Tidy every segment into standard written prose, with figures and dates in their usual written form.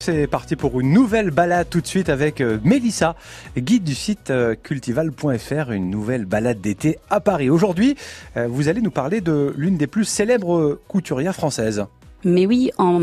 c'est parti pour une nouvelle balade tout de suite avec Mélissa, guide du site cultival.fr, une nouvelle balade d'été à Paris. Aujourd'hui, vous allez nous parler de l'une des plus célèbres couturières françaises. Mais oui, en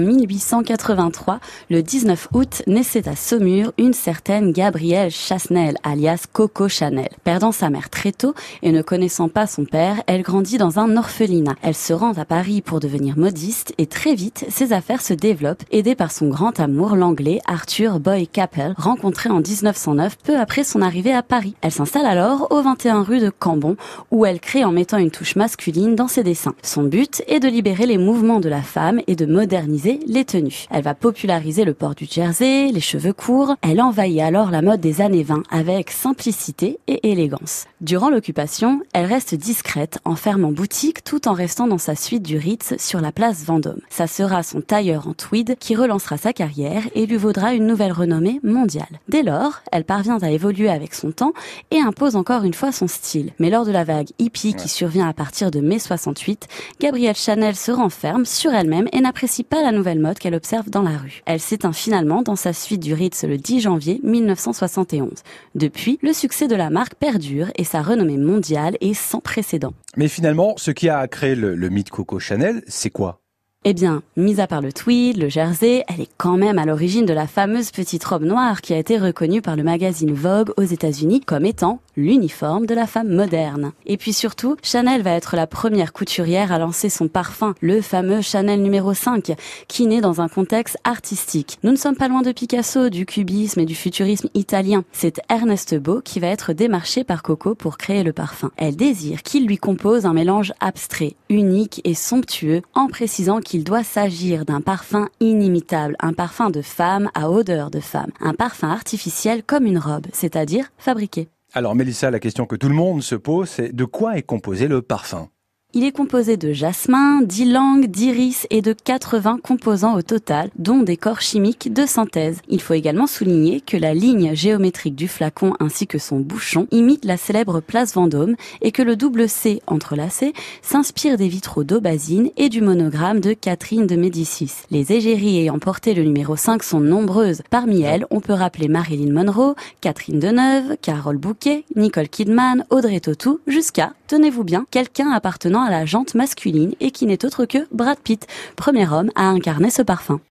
1883, le 19 août, naissait à Saumur une certaine Gabrielle Chassenel, alias Coco Chanel. Perdant sa mère très tôt et ne connaissant pas son père, elle grandit dans un orphelinat. Elle se rend à Paris pour devenir modiste et très vite, ses affaires se développent, aidée par son grand amour, l'anglais Arthur Boy Capel, rencontré en 1909, peu après son arrivée à Paris. Elle s'installe alors au 21 rue de Cambon, où elle crée en mettant une touche masculine dans ses dessins. Son but est de libérer les mouvements de la femme et de moderniser les tenues. Elle va populariser le port du jersey, les cheveux courts. Elle envahit alors la mode des années 20 avec simplicité et élégance. Durant l'occupation, elle reste discrète en fermant boutique tout en restant dans sa suite du Ritz sur la place Vendôme. Ça sera son tailleur en tweed qui relancera sa carrière et lui vaudra une nouvelle renommée mondiale. Dès lors, elle parvient à évoluer avec son temps et impose encore une fois son style. Mais lors de la vague hippie qui survient à partir de mai 68, Gabrielle Chanel se renferme sur elle-même et n'apprécie pas la nouvelle mode qu'elle observe dans la rue. Elle s'éteint finalement dans sa suite du Ritz le 10 janvier 1971. Depuis, le succès de la marque perdure et sa renommée mondiale est sans précédent. Mais finalement, ce qui a créé le mythe Coco Chanel, c'est quoi ? Eh bien, mis à part le tweed, le jersey, elle est quand même à l'origine de la fameuse petite robe noire qui a été reconnue par le magazine Vogue aux États-Unis comme étant l'uniforme de la femme moderne. Et puis surtout, Chanel va être la première couturière à lancer son parfum, le fameux Chanel numéro 5, qui naît dans un contexte artistique. Nous ne sommes pas loin de Picasso, du cubisme et du futurisme italien. C'est Ernest Beau qui va être démarché par Coco pour créer le parfum. Elle désire qu'il lui compose un mélange abstrait, unique et somptueux, en précisant qu'il doit s'agir d'un parfum inimitable, un parfum de femme à odeur de femme, un parfum artificiel comme une robe, c'est-à-dire fabriqué. Alors Mélissa, la question que tout le monde se pose, c'est de quoi est composé le parfum ? Il est composé de jasmin, d'ylang, d'iris et de 80 composants au total, dont des corps chimiques de synthèse. Il faut également souligner que la ligne géométrique du flacon ainsi que son bouchon imite la célèbre place Vendôme et que le double C entrelacé s'inspire des vitraux d'Aubazine et du monogramme de Catherine de Médicis. Les égéries ayant porté le numéro 5 sont nombreuses. Parmi elles, on peut rappeler Marilyn Monroe, Catherine Deneuve, Carole Bouquet, Nicole Kidman, Audrey Tautou, jusqu'à, tenez-vous bien, quelqu'un appartenant à la jante masculine et qui n'est autre que Brad Pitt, premier homme à incarner ce parfum.